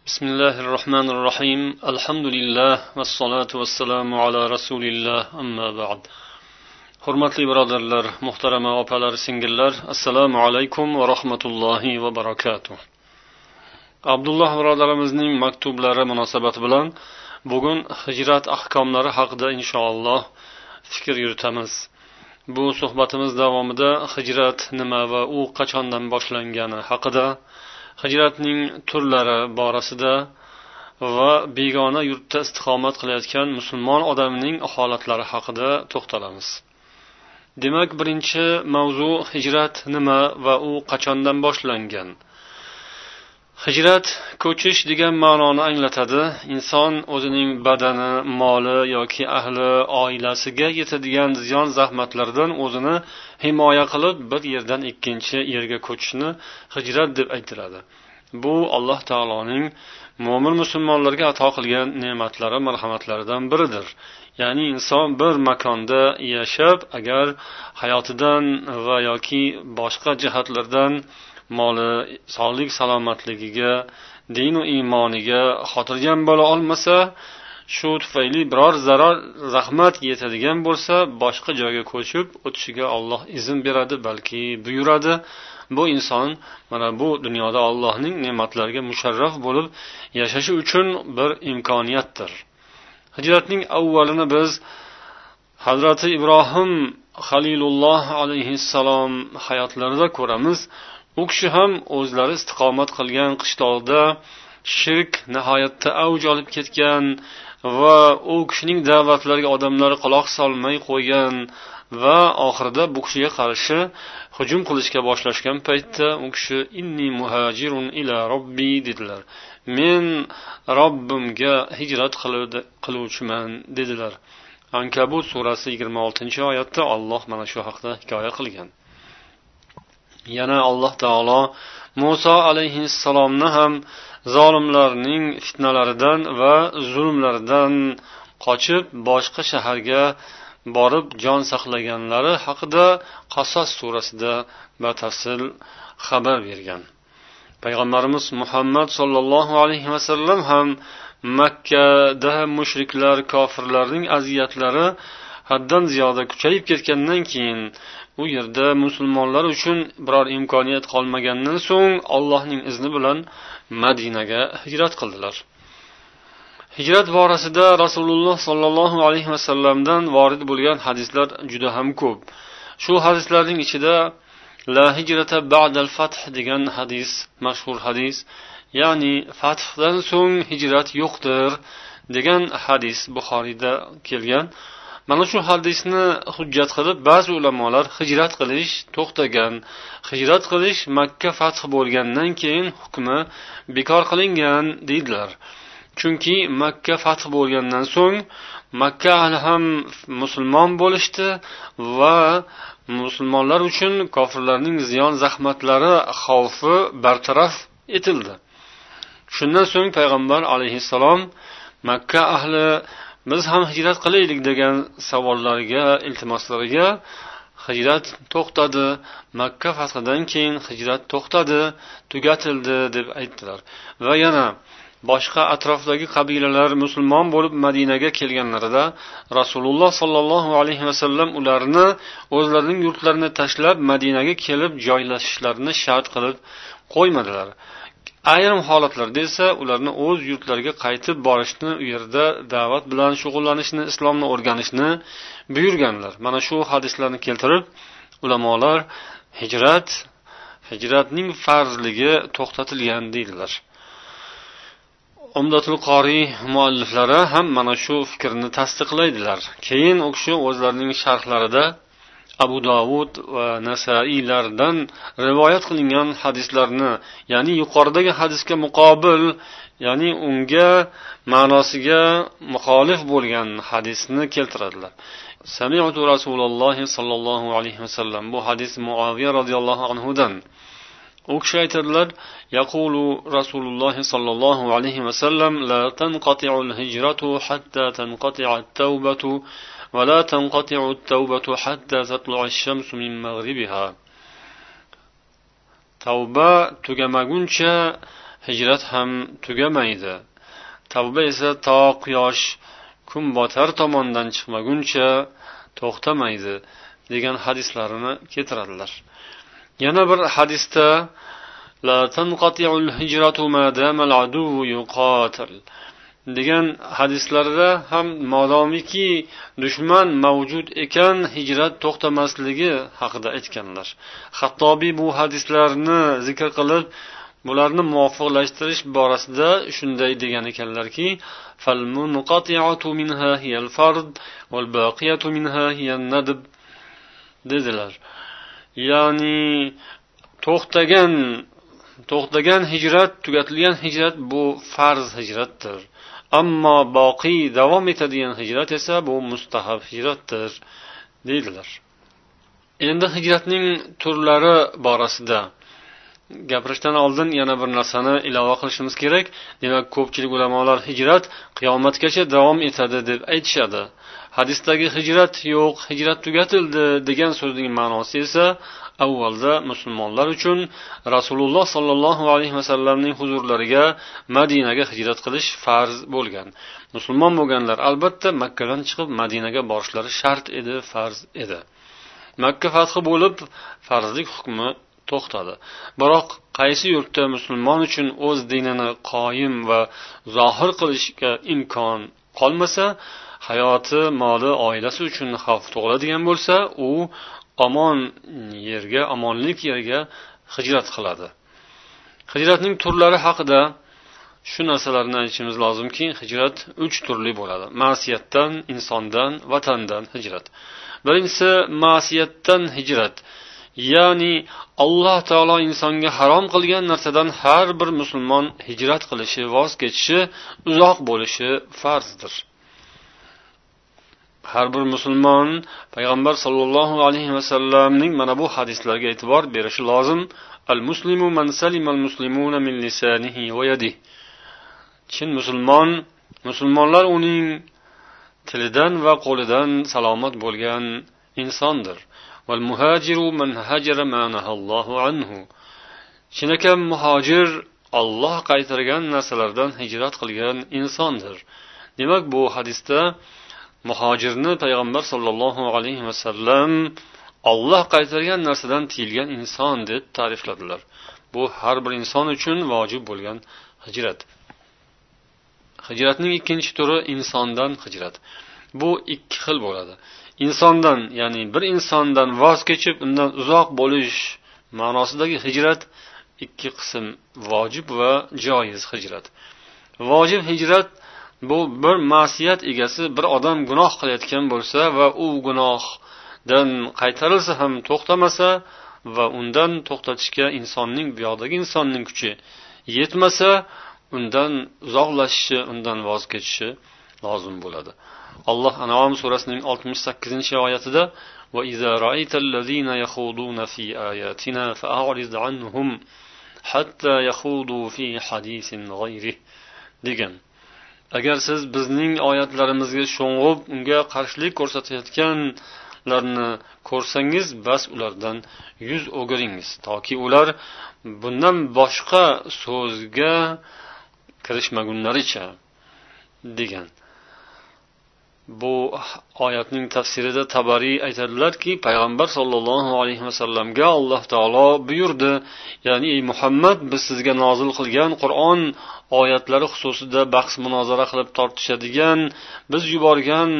بسم الله الرحمن الرحيم الحمد لله والصلاة والسلام على رسول الله أما بعد hurmatli birodarlar, muhtarama opalar, singillar, assalomu alaykum va rahmatullohi va barakatuh. Abdulloh birodarimizning maktublari munosabati bilan bugun hijrat ahkomlari haqida inshaalloh fikr yuritamiz. Bu suhbatimiz davomida hijrat nima va u qachondan boshlangani haqida, hijratning turlari borasida va begona yurtda istiqomat qilayotgan musulmon odamning holatlari haqida to'xtalamiz. Demak, birinchi mavzu hijrat nima va u qachondan boshlangan. Hijrat ko'chish degan ma'noni anglatadi. Inson o'zining badani, moli yoki ahli, oilasiga yetadigan ziyon zahmatlardan o'zini himoya qilib bir yerdan ikkinchi yerga ko'chishni hijrat deb aytiladi. Bu Alloh taoloning mo'min musulmonlarga ato qilgan ne'matlari, marhamatlaridan biridir. Ya'ni inson bir makonda yashab, agar hayotidan va yoki boshqa jihatlardan moli, sog'lik salomatligiga, din va iymoniga xotirjam bo'la olmasa, shu tufayli biror zarar, zahmat yetadigan bo'lsa, boshqa joyga ko'chib o'tishiga Alloh izn beradi, balki buyuradi. Bu inson mana bu dunyoda Allohning ne'matlariga musharraf bo'lib yashashi uchun bir imkoniyatdir. Hijratning avvalini biz Hazrati Ibrohim Xalilulloh alayhissalom hayotlarida ko'ramiz. U kishi ham o'zlari istiqomat qilgan qishloqda shirk nihoyatda avj olib ketgan va u kishining da'vatlariga odamlar quloq solmay qo'ygan va oxirida bu kishiga qarshi hujum qilishga boshlashgan paytda u kishi inni muhajirun ila robbi dedilar. Men Robbimga hijrat qiluvchiman dedilar. Ankabut surasi 26-oyatda Alloh mana shu haqda hikoya qilgan. Yana Alloh taolo Musa alayhissalomni ham zolimlarning fitnalaridan va zulmlaridan qochib boshqa shaharga borib jon saqlaganlari haqida Qasos surasida batafsil xabar bergan. Payg'ambarimiz Muhammad sallallohu alayhi vasallam ham Makkada mushriklar, kofirlarning aziyatlari haddan ziyoda kuchayib ketgandan keyin u yerda musulmonlar uchun biror imkoniyat qolmagandan so'ng Allohning izni bilan Madinaga hijrat qildilar. Hijrat borasida Rasululloh sallallohu alayhi vasallamdan vorid bo'lgan hadislar juda ham ko'p. Shu hadislarning ichida La hijrata ba'dal fath degan hadis, mashhur hadis, ya'ni fathdan so'ng hijrat yo'qdir degan hadis Buxoriyda kelgan. Mana shu hadisni hujjat qilib ba'zi ulamolar hijrat qilish to'xtagan. Hijrat qilish Makka fath bo'lgandan keyin hukmi bekor qilingan deydilar. Chunki Makka fath bo'lgandan so'ng Makka ahli ham musulmon bo'lishdi va musulmonlar uchun kofirlarning ziyon zahmatlari xavfi bartaraf etildi. Shundan so'ng payg'ambar alayhissalom Makka ahli biz ham hijrat qilaylik degan savollariga, iltimoslariga hijrat to'xtadi. Makka fathidan keyin hijrat to'xtadi, tugatildi deb aytdilar. Va yana boshqa atrofdagi qabilalar musulmon bo'lib Madinaga kelganlarida Rasululloh sallallohu alayhi vasallam ularni o'zlarining yurtlarini tashlab Madinaga kelib joylashishlarini shart qilib qo'ymadilar. Ayrim holatlarda esa ularni o'z yurtlariga qaytib borishni, u yerda da'vat bilan shug'ullanishni, islomni o'rganishni buyurganlar. Mana shu hadislarni keltirib ulamolar hijratning farzligi to'xtatilgan deydilar. Umdatul Qori mualliflari ham mana shu fikrni tasdiqlaydilar. Keyin u kishi o'zlarining sharhlarida Abu Dovud va Nasaiylardan rivoyat qilingan hadislarni, ya'ni yuqoridagi hadisga muqobil, ya'ni unga ma'nosiga muxolif bo'lgan hadisni keltiradilar. Sami'tu Rasululloh sallallohu alayhi vasallam, bu hadis Muaviya radhiyallohu anhudan. U kishi aytadilar: "Yaqulu Rasululloh sallallohu alayhi vasallam la tanqati'ul hijratu hatta tanqati'a at-tawbatu va la tanqati'u at-tawbatu hatta tatlu'a ash-shamsu min maghribiha." Tavba tugamaguncha hijrat ham tugamaydi. Tavba esa to quyosh kun botar tomondan chiqmaguncha to'xtamaydi degan hadislarini keltiradilar. Yana bir hadisda la tanqati'ul hijratu ma dama al-adu yuqatil degan hadislarda ham modomiki dushman mavjud ekan hijrat to'xtamasligi haqida aytganlar. Hattobiy bu hadislarni zikr qilib, bularni muvofiqlashtirish borasida shunday degan ekanlarki, fal munqati'atu minha hiyal fard wal baqiyatu minha hiyan nadb dedilar. Ya'ni to'xtagan hijrat, tugatilgan hijrat bu farz hijratdir. Ammo boqiy davom etadigan hijrat esa bu mustahab hijratdir deydilar. Endi hijratning turlari borasida gapirishdan oldin yana bir narsani ilova qilishimiz kerak. Demak, ko'pchilik ulamolar hijrat qiyomatgacha davom etadi deb aytishadi. Hadisdagi hijrat yo'q, hijrat tugatildi degan so'zning ma'nosi esa avvalda musulmonlar uchun Rasululloh sollallohu alayhi vasallamning huzurlariga Madinaga hijrat qilish farz bo'lgan. Musulmon bo'lganlar albatta Makkadan chiqib Madinaga borishlari shart edi, farz edi. Makka fathi bo'lib farzlik hukmi to'xtadi. Biroq qaysi yurtda musulmon uchun o'z dinini qoyim va zohir qilishga imkon qolmasa, hayoti, moli, oilasi uchun xavf tug'iladigan bo'lsa, u omonlik yerga hijrat qiladi. Hijratning turlari haqida shu narsalarni aytishimiz lozimki, hijrat 3 turli bo'ladi. Ma'siyatdan, insondan, vatandan hijrat. Birinchisi ma'siyatdan hijrat. Ya'ni Alloh taolo insonga harom qilgan narsadan har bir musulmon hijrat qilishi, voz kechishi, uzoq bo'lishi farzdir. Har bir musulmon payg'ambar sollallohu alayhi vasallamning mana bu hadislariga e'tibor berishi lozim. Al-muslimu man salima al-muslimuna min lisanihi va yadihi. Chin musulmonlar uning tilidan va qo'lidan salomat bo'lgan insondir. Wal muhajiru man hajara ma nahallohu anhu. Chinakam muhojir Alloh qaytargan narsalardan hijrat qilgan insondir. Demak, bu hadisda muhojirni payg'ambar sollallohu alayhi vasallam Alloh qaytargan narsadan tiyilgan inson deb ta'rifladilar. Bu har bir inson uchun vojib bo'lgan hijrat. Hijratning ikkinchi turi insondan hijrat. Bu ikki xil bo'ladi. Insondan, ya'ni bir insondan voz kechib undan uzoq bo'lish ma'nosidagi hijrat ikki qism: vojib va joiz hijrat. Vojib hijrat bu bir ma'siyat egasi bir odam gunoh qilayotgan bo'lsa va u gunohdan qaytarilsa ham to'xtamasa va undan to'xtatishga bu yoqdagi insonning kuchi yetmasa, undan uzoqlashishi, undan voz kechishi lozim bo'ladi. Alloh An'am surasining 68-oyatida va iza ra'aytallazina yakhuduna fi ayatina fa'rid anhum hatta yakhudu fi hadisin ghayri degan. Agar siz bizning oyatlarimizga sho'ng'ib, unga qarshilik ko'rsatayotganlarni ko'rsangiz, bas ulardan yuz o'giringiz, toki ular bundan boshqa so'zga kirishmagunlaricha degan. Bu oyatning tafsirida Tabariy aytadilarki, payg'ambar sollallohu alayhi vasallamga Alloh taolo buyurdi, ya'ni ey Muhammad, biz sizga nozil qilgan Qur'on oyatlari xususida bahs munozara qilib tortishadigan, biz yuborgan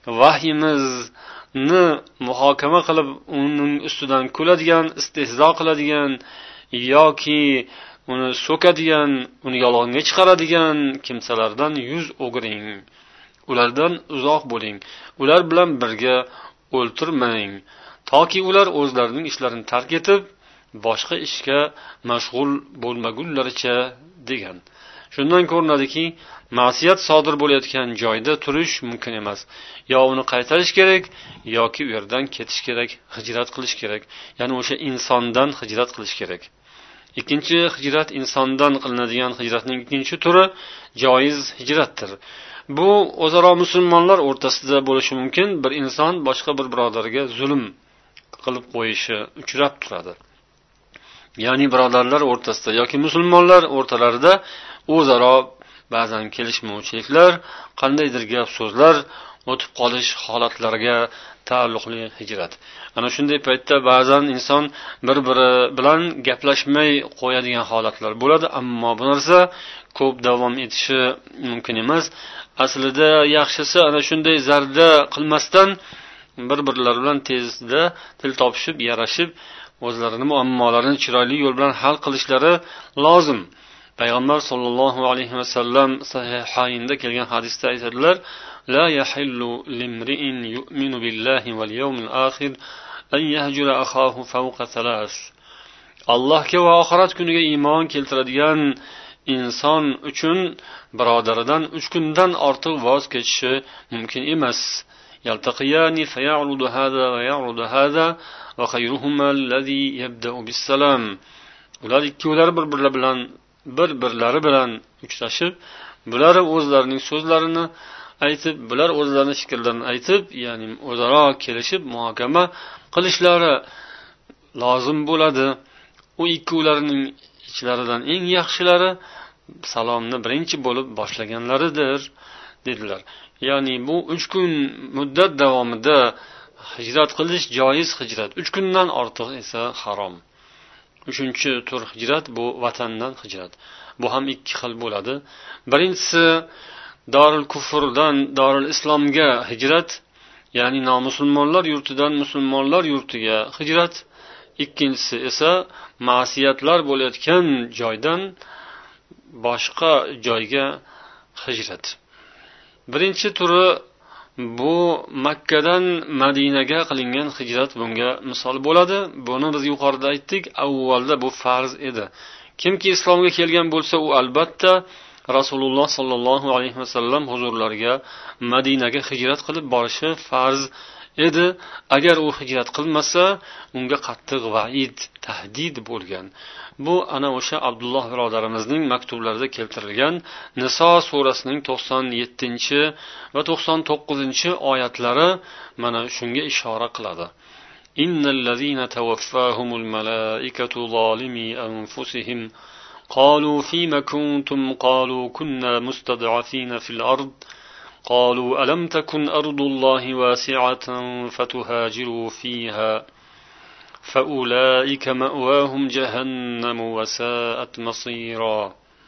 vahyimizni muhokama qilib uning ustidan kuladigan, istehzo qiladigan yoki uni so'kadigan, uni yolg'onga chiqaradigan kimsalardan yuz o'giring. Ulardan uzoq bo'ling. Ular bilan birga o'ltirmang, toki ular o'zlarining ishlarini tark etib, boshqa ishga mashg'ul bo'lmagunlaricha degan. Shundan ko'rinadiki, ma'siyat sodir bo'layotgan joyda turish mumkin emas. Yo uni qaytarish kerak, yoki u yerdan ketish kerak, hijrat qilish kerak. Ya'ni o'sha insondan hijrat qilish kerak. Ikkinchi hijrat, insondan qilinadigan hijratning ikkinchi turi joiz hijratdir. Bu o'zaro musulmonlar o'rtasida bo'lishi mumkin. Bir inson boshqa bir birodariga zulm qilib qo'yishi uchrab turadi. ya'ni birodarlar o'rtasida yoki musulmonlar o'rtalarida o'zaro ba'zan kelishmovchiliklar, qandaydir gap so'zlar o'tib qolish holatlariga taalluqli hijrat. Ana shunday paytda ba'zan inson bir-biri bilan gaplashmay qo'yadigan holatlar bo'ladi, ammo bu narsa ko'p davom etishi mumkin emas. Aslida yaxshisi ana shunday zarda qilmasdan bir-birlari bilan tezda til topishib, yarashib, o'zlarining muammolarini chiroyli yo'l bilan hal qilishlari lozim. Payg'ambar sollallohu alayhi vasallam sahihaynda kelgan hadisda aytadilar: "La yahillu limri'in yu'minu billahi wal yawmil akhir an yahjura akhahu fawqa thalath." Allohga va oxirat kuniga iymon keltiradigan inson uchun birodaridan 3 kundan ortiq voz kechishi mumkin emas. Yaltaqiyani faya'rudu hada va ya'rudu hada va khayruhuma allazi yabda'u bis-salam. Ular ikkovlari bir-birlari bilan uchrashib, bular o'zlarining so'zlarini aytib, bular o'zlarining fikrlarini aytib, ya'ni o'zaro kelishib muhokama qilishlari lozim bo'ladi. U ikkovlarining ichlaridan eng yaxshilari salomni birinchi bo'lib boshlaganlaridir, dedilar. Ya'ni bu 3 kun muddat davomida hijrat qilish joiz hijrat. 3 kundan ortiq esa harom. 3-chi tur hijrat bu vatandan hijrat. Bu ham 2 xil bo'ladi. Birinchisi Darul Kufrdan Darul Islomga hijrat, ya'ni nomusulmonlar yurtidan musulmonlar yurtiga hijrat. Ikkinchisi esa ma'siyatlar bo'layotgan joydan boshqa joyga hijrat. Birinchi turi bu Makkadan Madinaga qilingan hijrat bunga misol bo'ladi. Buni biz yuqorida aytdik, avvalda bu farz edi. Kimki islomga kelgan bo'lsa, u albatta Rasululloh sollallohu alayhi vasallam huzurlariga Madinaga hijrat qilib borishi farz edi. Agar u hijrat qilmasa, unga qattiq va'id, tahdid bo'lgan. Bu ana o'sha Abdulloh birodarimizning maktublarida keltirilgan Niso surasining 97 va 99 oyatlari mana shunga ishora qiladi. Innallazina tawaffahumul malaikatu zalimi anfusihim qalu fima kuntum qalu kunna mustad'afina fil ard قالوا ألم تكن أرض الله واسعة فتهاجروا فيها فأولئك مأواهم جهنم وساءت مصيرا.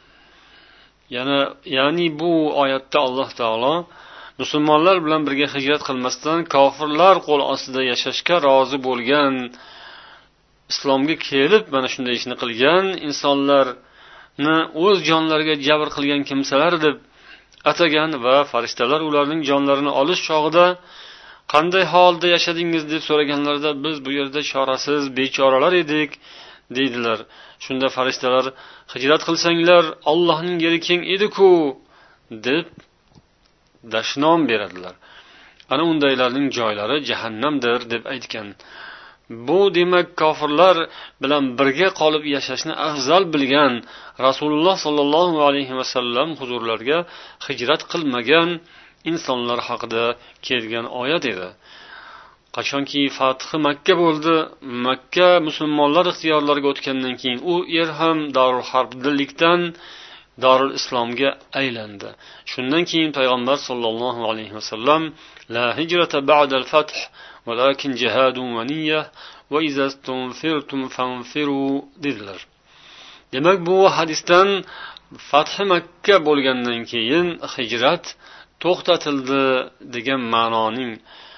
Yani bu oyatda Alloh taolo musulmonlar bilan birga hijrat qilmasdan kofirlar qo'l ostida yashashga rozi bo'lgan, islomga kelib mana shunday ishni qilgan insonlarni o'z jonlariga jabr qilgan kimsalar deb atagan va farishtalar ularning jonlarini olish chog'ida qanday holda yashadingiz deb so'raganlarida biz bu yerda chorasiz bechoralar edik deydilar. Shunda farishtalar hijrat qilsanglar Allohning yeri keng edi-ku deb dashnom beradilar. Ana undaylarning joylari jahannamdir deb aytgan. Bu demak kofirlar bilan birga qolib yashashni afzal bilgan Rasululloh sollallohu alayhi vasallam huzurlariga hijrat qilmagan insonlar haqida kelgan oyat edi. Qachonki fathi Makka bo'ldi, Makka musulmonlar ixtiyorlariga o'tgandan keyin u yer ham Darul Harblikdan Darul Islomga aylandi. Shundan keyin payg'ambar sollallohu alayhi vasallam la hijrata ba'dal fath walakin jihadun wa niyyah va iza tunfirtum fanfiru dedilar. Demak bu hadisdan fathi Makka bo'lgandan keyin hijrat to'xtatildi degan ma'noning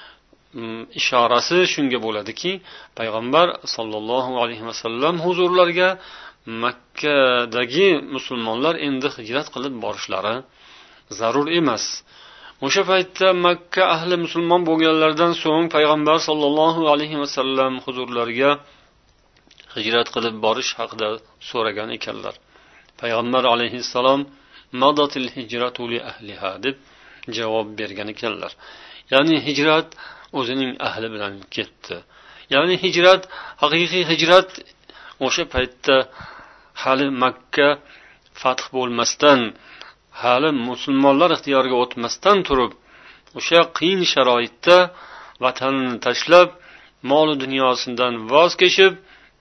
ishorasi shunga bo'ladiki, payg'ambar sollallohu alayhi vasallam huzurlariga Makkadagi musulmonlar endi hijrat qilib borishlari zarur emas. O'sha paytda Makka ahli musulmon bo'lganlardan so'ng payg'ambar sollallohu alayhi vasallam huzurlariga hijrat qilib borish haqida so'ragan ekanlar. Payg'ambar alayhissalom madatil hijratu li ahliha deb javob bergan ekanlar. Ya'ni hijrat o'zining ahli bilan ketdi. Ya'ni hijrat, haqiqiy hijrat o'sha paytda hali Makka fath bo'lmasdan, hali musulmonlar ixtiyoriga o'tmasdan turib, o'sha qiyin sharoitda vatanini tashlab, mol dunyosidan voz kechib,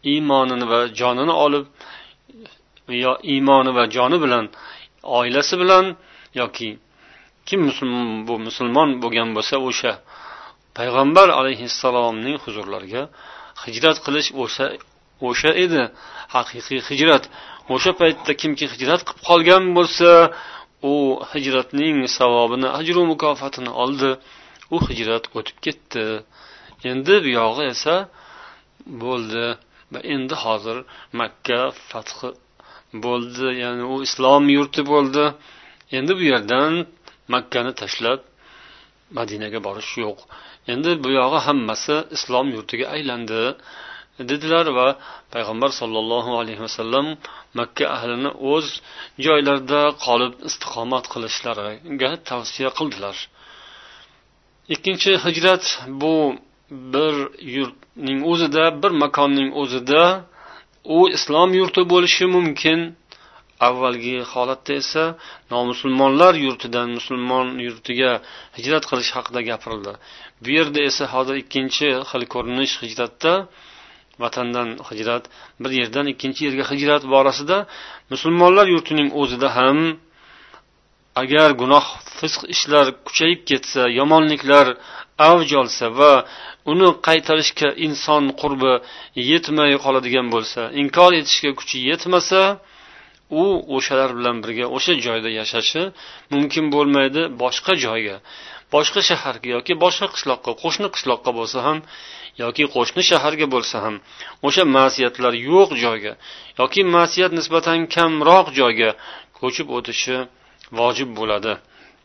iymonini va jonini olib, yo iymoni va joni bilan, oilasi bilan yoki kim musulmon bo'lgan bo'lsa o'sha payg'ambar alayhissalomning huzurlariga hijrat qilish o'sha edi haqiqiy hijrat. O'sha paytda kimki hijrat qilib qolgan bo'lsa, u hijratning savobini, ajr va mukofotini oldi. U hijrat o'tib ketdi. Endi bu yog'i esa bo'ldi va endi hozir Makka fathi bo'ldi, ya'ni u islom yurti bo'ldi. Endi bu yerdan Makkani tashlab Madinaga borish yo'q. Endi bu yog'i hammasi islom yurtiga aylandi dedilar va payg'ambar sollallohu alayhi vasallam Makka ahlini o'z joylarida qolib istiqomat qilishlariga tavsiya qildilar. Ikkinchi hijrat bu bir yurtning o'zida, bir makonning o'zida u islom yurti bo'lishi mumkin. Avvalgi holatda esa nomusulmonlar yurtidan musulmon yurtiga hijrat qilish haqida gapirildi. Bu yerda esa hozir ikkinchi xil ko'rinish hijratda, vatandan hijrat, bir yerdan ikkinchi yerga hijrat borasida musulmonlar yurtining o'zida ham agar gunoh, fisq ishlar kuchayib ketsa, yomonliklar avj olsa va uni qaytarishga inson qurbi yetmay qoladigan bo'lsa, inkor etishga kuchi yetmasa, u o'shalar bilan birga o'sha joyda yashashi mumkin bo'lmaydi. Boshqa joyga, boshqa shaharga yoki boshqa qishloqqa, qo'shni qishloqqa bo'lsa ham yoki qo'shni shaharga bo'lsa ham o'sha ma'siyatlar yo'q joyga yoki ma'siyat nisbatan kamroq joyga ko'chib o'tishi vojib bo'ladi.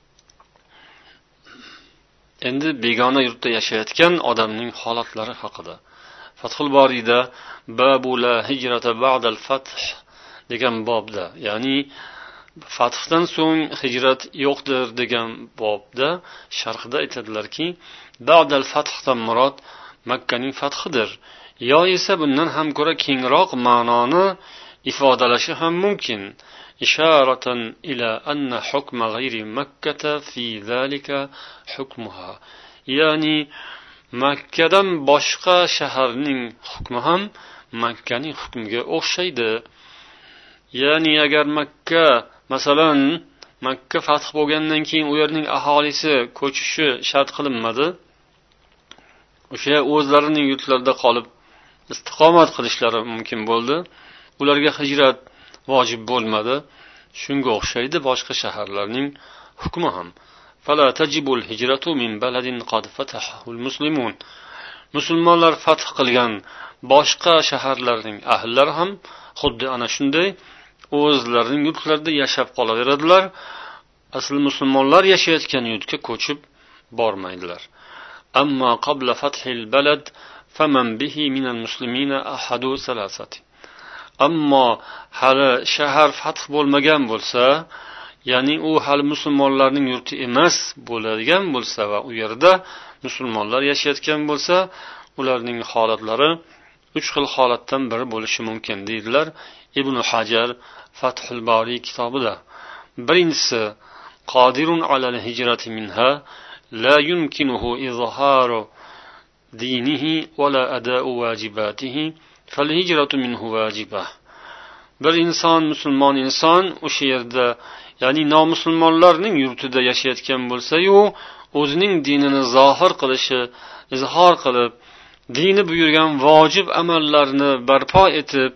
Endi begona yurtda yashayotgan odamning holatlari haqida Fathul Boriyda Babu la hijrata ba'dal fath degan bobda, ya'ni fathdan so'ng hijrat yo'qdir degan bobda sharhida aytadilarki, ba'dal fathdan murod Makkaning fathidir. Yo esa bundan ham ko'ra kengroq ma'noni ifodalashi ham mumkin. Isharatan ila anna hukma g'ayri Makkata fi zalika hukmuha. Ya'ni Makkadan boshqa shaharning hukmi ham Makkaning hukmiga o'xshaydi. Ya'ni agar Makka, masalan, Makka fath bo'lgandan keyin u yerning aholisi ko'chishi shart qilinmadi. O'sha o'zlarining yurtlarida qolib istiqomat qilishlari mumkin bo'ldi. Ularga hijrat vojib bo'lmadi. Shunga o'xshaydi boshqa shaharlarning hukmi ham. Fala tajibul hijratu min baladin qad fatahahu al-muslimun. Musulmonlar fath qilgan boshqa shaharlarning ahllari ham xuddi ana shunday o'zlarining yurtlarida yashab qolaveradilar. Asl musulmonlar yashayotgan yurtga ko'chib bormaydilar. Amma qabla fathil balad faman bihi minal muslimina ahadu salasati. Ammo hali shahar fath bo'lmagan bo'lsa, ya'ni u hali musulmonlarning yurti emas bo'ladigan bo'lsa va u yerda musulmonlar yashayotgan bo'lsa, ularning holatlari 3 xil holatdan biri bo'lishi mumkin deydilar Ibn Hajar Fathul Boriy kitobida. Birinchisi, qodirun alal hijrati minha la yumkinuhu izharu dinihi va la ada'u wajibatihi fal hijratu minhu wajibah. Bir inson, musulmon inson o'sha yerda, ya'ni nomusulmonlarning yurtida yashayotgan bo'lsa-yu, o'zining dinini zohir qilishi, izhor qilib, dini buyurgan vojib amallarni barpo etib,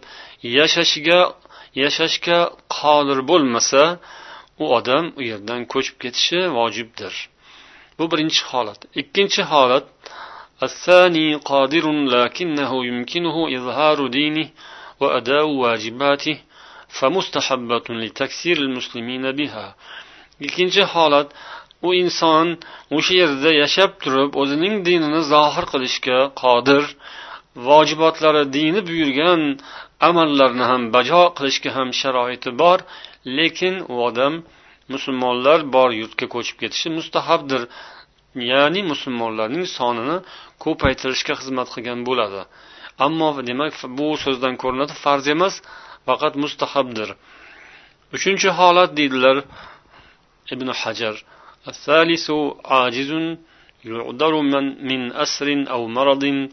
yashashga qodir bo'lmasa, u odam u yerdan ko'chib ketishi vojibdir. Bu birinchi holat. Ikkinchi holat, as-sani qodirun lakinnahu yumkinuhu izharu dinihi va ada'u wajibatihi famustahabbatun litaksir al-muslimina biha. Ikkinchi holat, u inson o'sha yerda yashab turib o'zining dinini zohir qilishga qodir, vojibotlari, dini buyurgan amallarni ham bajo qilishga ham sharoiti bor, lekin u odam musulmonlar bor yurtga ko'chib ketishi mustahabdir. Ya'ni musulmonlarning sonini ko'paytirishga xizmat qilgan bo'ladi. Ammo demak bu so'zdan ko'rinadi farz emas, faqat mustahabdir. Uchinchi holat deydilar Ibn Hajar, as-salisu ajizun yu'daru min asrin aw maradin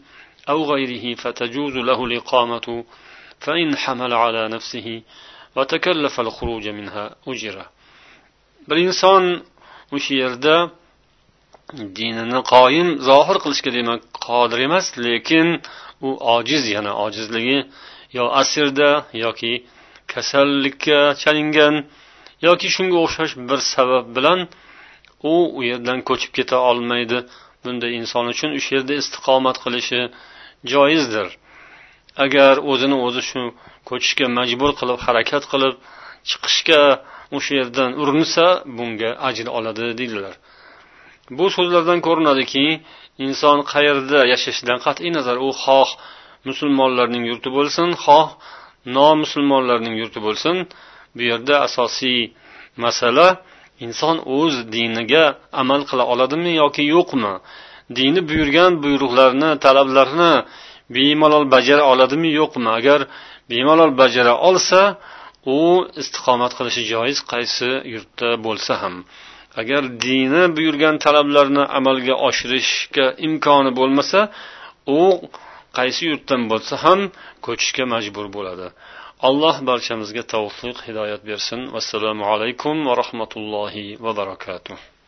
أو غيره فتجوز له الإقامة فإن حمل على نفسه وتكلف الخروج منها أجره. bir inson o'sha yerda dinini qoyim zohir qilishga demak qodir emas, lekin u ojiz, yana ojizligi yo asirda yoki kasallikka chalingan yoki shunga o'xshash bir sabab bilan u yerdan ko'chib keta olmaydi. Bunday inson uchun o'sha yerda istiqomat qilishi joizdir. Agar o'zini o'zi shu ko'chishga majbur qilib harakat qilib chiqishga o'sha yerdan urinsa, bunga ajr oladi deydilar. Bu so'zlardan ko'rinadiki, inson qayerda yashashidan qat'iy nazar u xoh musulmonlarning yurti bo'lsin, xoh nomusulmonlarning yurti bo'lsin, bu yerda asosiy masala inson o'z diniga amal qila oladimi yoki yo'qmi? Dini buyurgan buyruqlarni, talablarni bemalol bajara oladimi yo'qmi? Agar bemalol bajara olsa, u istiqomat qilishi joiz qaysi yurtda bo'lsa ham. Agar dini buyurgan talablarni amalga oshirishga imkoni bo'lmasa, u qaysi yurtdan bo'lsa ham ko'chishga majbur bo'ladi. Alloh barchamizga tavfiq, hidoyat bersin. Vassalomu alaykum va rahmatullohi va barakatuh.